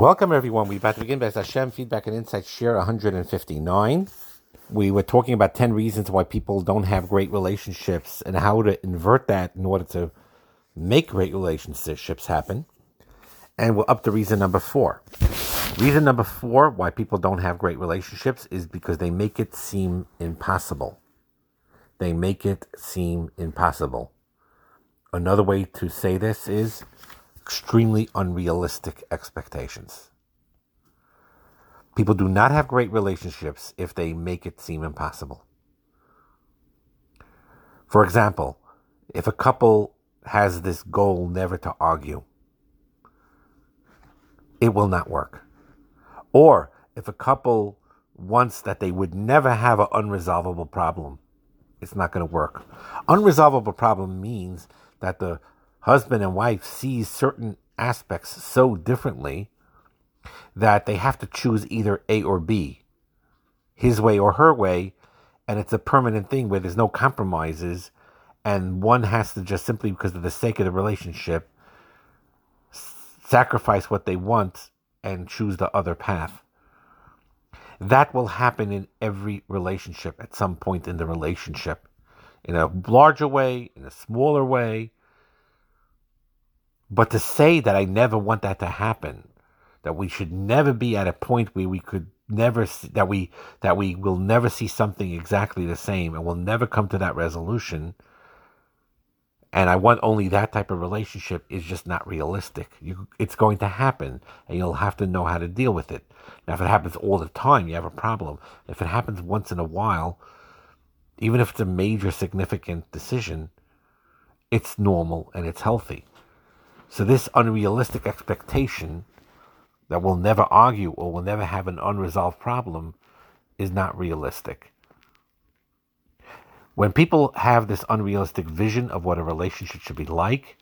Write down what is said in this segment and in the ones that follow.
Welcome, everyone. We're about to begin Bez Hashem Feedback and Insight Share 159. We were talking about 10 reasons why people don't have great relationships and how to invert that in order to make great relationships happen. And we're up to reason number 4. Reason number 4 why people don't have great relationships is because they make it seem impossible. They make it seem impossible. Another way to say this is extremely unrealistic expectations. People do not have great relationships if they make it seem impossible. For example, if a couple has this goal never to argue, it will not work. Or if a couple wants that they would never have an unresolvable problem, it's not going to work. Unresolvable problem means that the husband and wife sees certain aspects so differently that they have to choose either A or B, his way or her way, and it's a permanent thing where there's no compromises, and one has to just simply because of the sake of the relationship sacrifice what they want and choose the other path. That will happen in every relationship at some point in the relationship, in a larger way, in a smaller way. But to say that I never want that to happen, that we should never be at a point where we could never see, that we will never see something exactly the same and will never come to that resolution, and I want only that type of relationship, is just not realistic. It's going to happen, and you'll have to know how to deal with it. Now, if it happens all the time, you have a problem. If it happens once in a while, even if it's a major significant decision, it's normal and it's healthy. So this unrealistic expectation that we'll never argue or we'll never have an unresolved problem is not realistic. When people have this unrealistic vision of what a relationship should be like,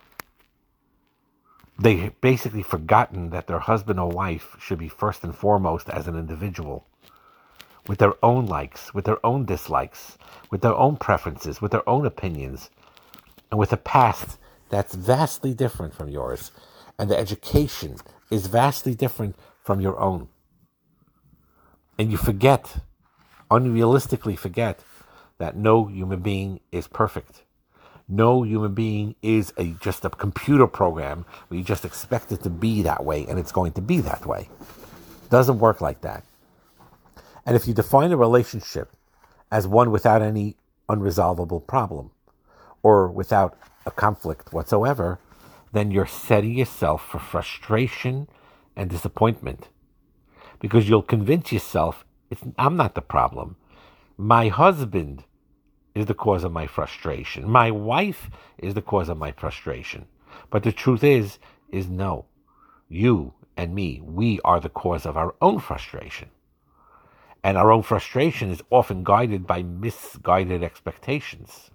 they've basically forgotten that their husband or wife should be first and foremost as an individual, with their own likes, with their own dislikes, with their own preferences, with their own opinions, and with a past that's vastly different from yours, and the education is vastly different from your own. And you forget, unrealistically forget, that no human being is perfect. No human being is just a computer program where you just expect it to be that way and it's going to be that way. It doesn't work like that. And if you define a relationship as one without any unresolvable problem or without a conflict whatsoever, then you're setting yourself for frustration and disappointment. Because you'll convince yourself, I'm not the problem. My husband is the cause of my frustration. My wife is the cause of my frustration. But the truth is no. You and me, we are the cause of our own frustration. And our own frustration is often guided by misguided expectations.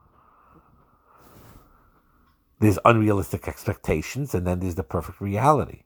There's unrealistic expectations, and then there's the perfect reality.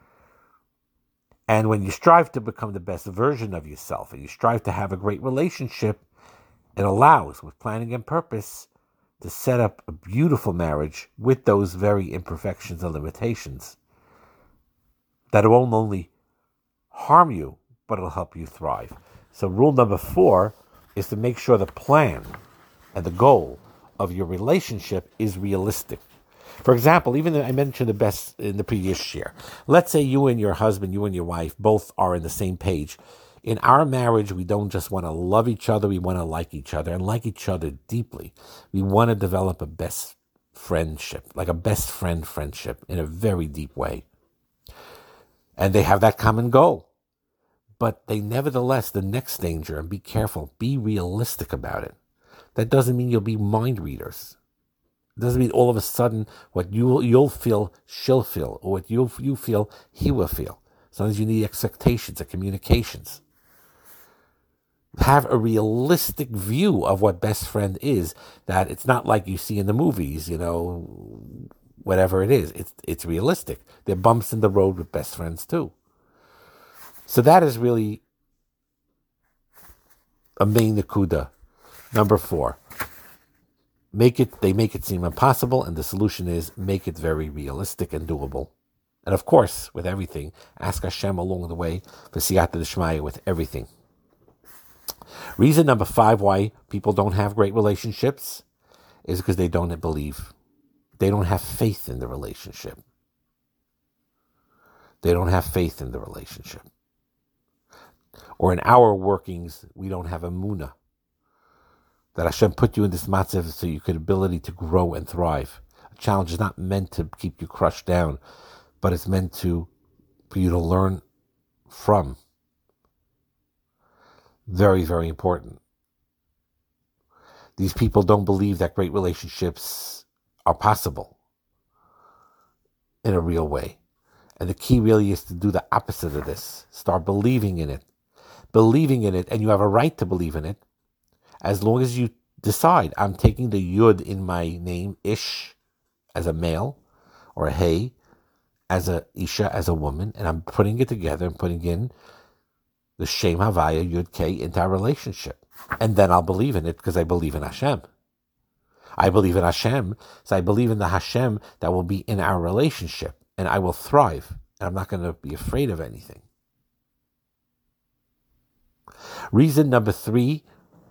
And when you strive to become the best version of yourself, and you strive to have a great relationship, it allows, with planning and purpose, to set up a beautiful marriage with those very imperfections and limitations that won't only harm you, but it'll help you thrive. So rule number 4 is to make sure the plan and the goal of your relationship is realistic. For example, even though I mentioned the best in the previous share, let's say you and your husband, you and your wife both are on the same page. In our marriage, we don't just want to love each other, we want to like each other and like each other deeply. We want to develop a best friendship, like a best friend friendship in a very deep way. And they have that common goal. But they nevertheless, the next danger, and be careful, be realistic about it. That doesn't mean you'll be mind readers. It doesn't mean all of a sudden what you'll feel, she'll feel, or what you feel, he will feel. Sometimes you need expectations and communications. Have a realistic view of what best friend is, that it's not like you see in the movies, whatever it is. It's realistic. There are bumps in the road with best friends too. So that is really a main nakuda. Number 4. They make it seem impossible, and the solution is make it very realistic and doable. And of course, with everything, ask Hashem along the way for siyata d'shmaya with everything. Reason number 5 why people don't have great relationships is because they don't believe. They don't have faith in the relationship. They don't have faith in the relationship. Or in our workings, we don't have emunah. That Hashem put you in this matzav so you could ability to grow and thrive. A challenge is not meant to keep you crushed down, but it's meant for you to learn from. Very, very important. These people don't believe that great relationships are possible in a real way. And the key really is to do the opposite of this. Start believing in it. Believing in it, and you have a right to believe in it, as long as you decide, I'm taking the yud in my name, ish, as a male, or a hey, as a isha, as a woman, and I'm putting it together and putting in the Shem Havaya Yud K into our relationship. And then I'll believe in it because I believe in Hashem. I believe in Hashem, so I believe in the Hashem that will be in our relationship, and I will thrive, and I'm not going to be afraid of anything. Reason number 6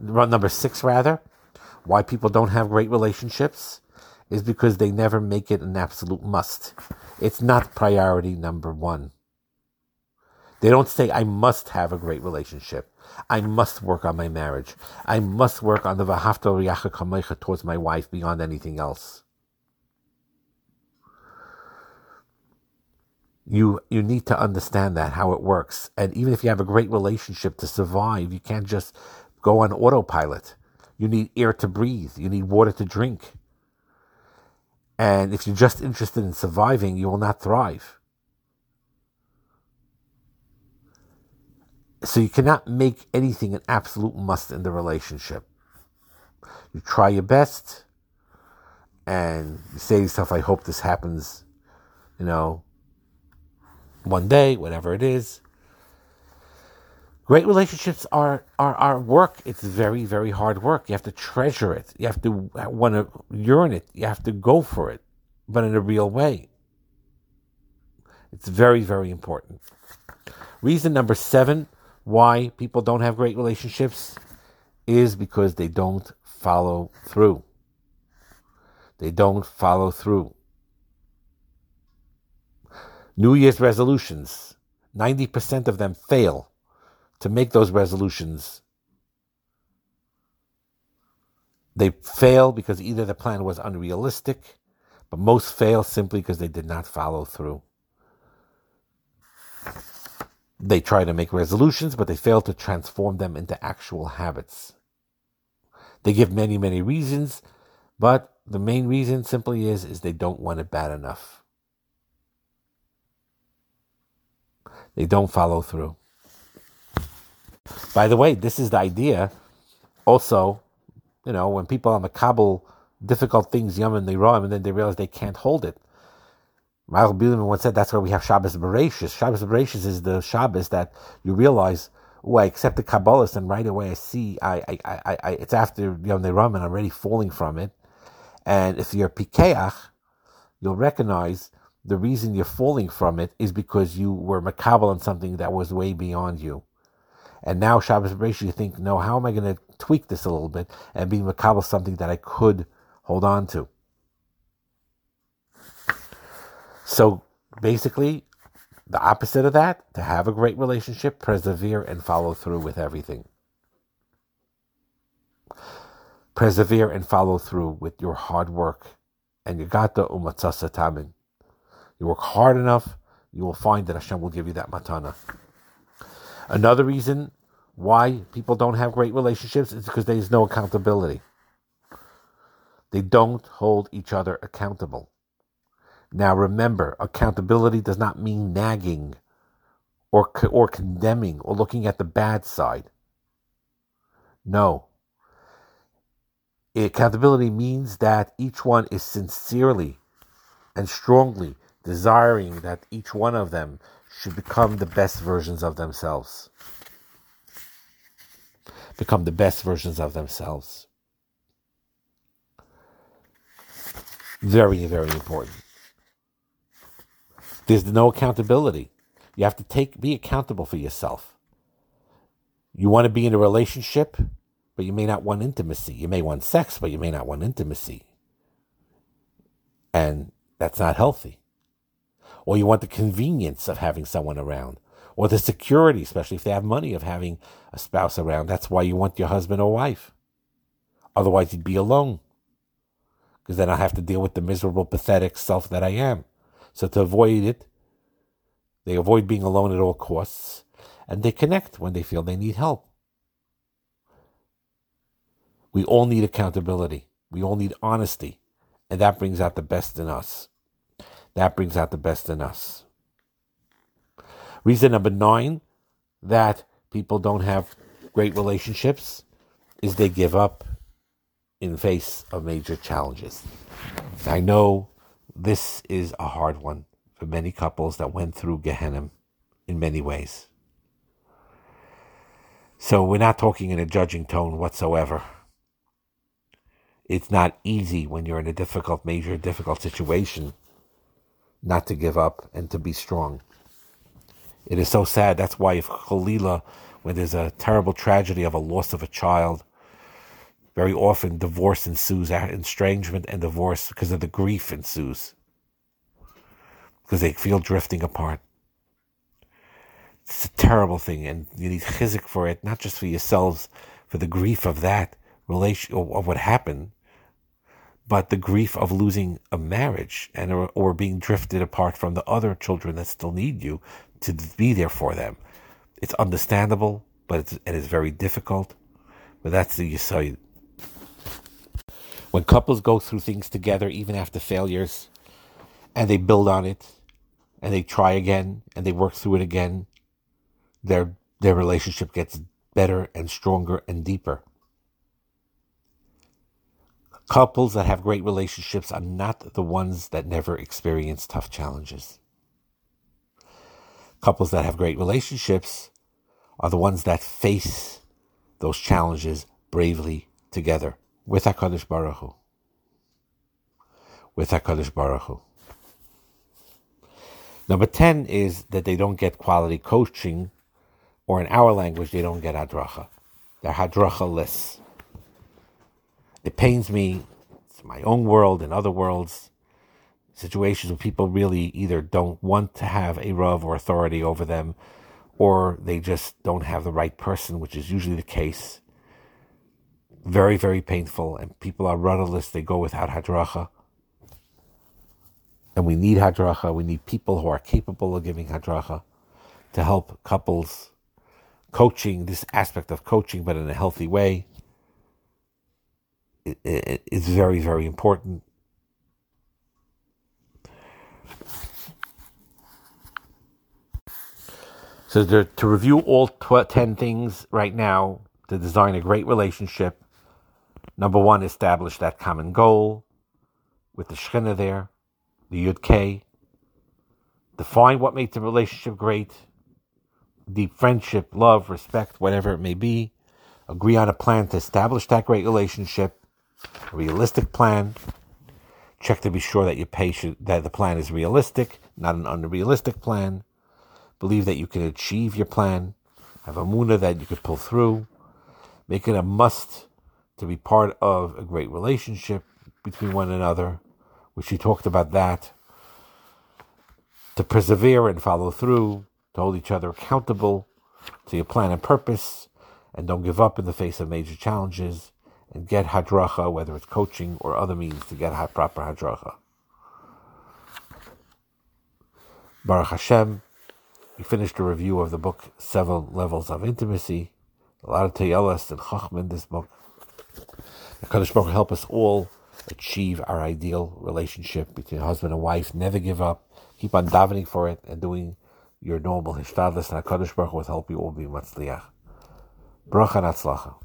why people don't have great relationships is because they never make it an absolute must. It's not priority number 1. They don't say, I must have a great relationship. I must work on my marriage. I must work on the v'ahavta l'reacha kamecha towards my wife beyond anything else. You need to understand that, how it works. And even if you have a great relationship, to survive, you can't just go on autopilot. You need air to breathe. You need water to drink. And if you're just interested in surviving, you will not thrive. So you cannot make anything an absolute must in the relationship. You try your best, and you say to yourself, I hope this happens, one day, whatever it is. Great relationships are work. It's very, very hard work. You have to treasure it. You have to want to yearn it. You have to go for it, but in a real way. It's very, very important. Reason number 7 why people don't have great relationships is because they don't follow through. They don't follow through. New Year's resolutions, 90% of them fail to make those resolutions. They fail because either the plan was unrealistic, but most fail simply because they did not follow through. They try to make resolutions, but they fail to transform them into actual habits. They give many, many reasons, but the main reason simply is they don't want it bad enough. They don't follow through. By the way, this is the idea. Also, when people are makabel difficult things, yom and leroim, and then they realize they can't hold it. Michael Bielman once said that's why we have Shabbos Bereshis. Shabbos Bereshis is the Shabbos that you realize, I accept the Kabbalist, and right away I see it's after Yom Leroim, and I'm already falling from it. And if you're Pikeach, you'll recognize the reason you're falling from it is because you were makabel on something that was way beyond you. And now Shabbos Bereshis, you think, no, how am I going to tweak this a little bit and be makabel something that I could hold on to? So basically, the opposite of that, to have a great relationship, persevere and follow through with everything. Persevere and follow through with your hard work. And you got the umatzasa tamin. You work hard enough, you will find that Hashem will give you that matana. Another reason why people don't have great relationships is because there's no accountability. They don't hold each other accountable. Now remember, accountability does not mean nagging or condemning or looking at the bad side. No. Accountability means that each one is sincerely and strongly desiring that each one of them should become the best versions of themselves. Become the best versions of themselves. Very, very important. There's no accountability. You have to be accountable for yourself. You want to be in a relationship, but you may not want intimacy. You may want sex, but you may not want intimacy. And that's not healthy. Or you want the convenience of having someone around, or the security, especially if they have money, of having a spouse around. That's why you want your husband or wife. Otherwise, you'd be alone. Because then I have to deal with the miserable, pathetic self that I am. So to avoid it, they avoid being alone at all costs, and they connect when they feel they need help. We all need accountability. We all need honesty. And that brings out the best in us. That brings out the best in us. Reason number 9 that people don't have great relationships is they give up in face of major challenges. I know this is a hard one for many couples that went through Gehenna in many ways. So we're not talking in a judging tone whatsoever. It's not easy when you're in a major difficult situation not to give up and to be strong. It is so sad. That's why if Chalila, when there's a terrible tragedy of a loss of a child, very often divorce ensues, estrangement and divorce, because of the grief ensues. Because they feel drifting apart. It's a terrible thing, and you need chizik for it, not just for yourselves, for the grief of that relation, of what happened, but the grief of losing a marriage and or being drifted apart from the other children that still need you to be there for them. It's understandable, but it is very difficult. But that's the yesod. When couples go through things together, even after failures, and they build on it, and they try again, and they work through it again, their relationship gets better and stronger and deeper. Couples that have great relationships are not the ones that never experience tough challenges. Couples that have great relationships are the ones that face those challenges bravely together with HaKadosh Baruch Hu. With HaKadosh Baruch Hu. Number 10 is that they don't get quality coaching, or in our language, they don't get hadracha. They're hadracha-less. It pains me, it's my own world and other worlds, situations where people really either don't want to have a rav or authority over them, or they just don't have the right person, which is usually the case. Very, very painful, and people are rudderless, they go without hadracha. And we need hadracha, we need people who are capable of giving hadracha to help couples. Coaching, this aspect of coaching, but in a healthy way, is very, very important. So to review all 10 things right now to design a great relationship, number 1, establish that common goal with the Shekhinah there, the Yud K. Define what makes the relationship great. Deep friendship, love, respect, whatever it may be. Agree on a plan to establish that great relationship. A realistic plan. Check to be sure that that the plan is realistic, not an unrealistic plan. Believe that you can achieve your plan. Have a emunah that you could pull through. Make it a must to be part of a great relationship between one another, which we talked about that. To persevere and follow through. To hold each other accountable to your plan and purpose, and don't give up in the face of major challenges, and get hadracha, whether it's coaching or other means to get proper hadracha. Baruch Hashem, we finished a review of the book 7 Levels of Intimacy. A lot of teyelas and chachma in this book. The HaKadosh Baruch Hu help us all achieve our ideal relationship between husband and wife. Never give up. Keep on davening for it and doing your normal hishtadlus, and HaKadosh Baruch Hu will help you all be matzliach. Bracha and atzlacha.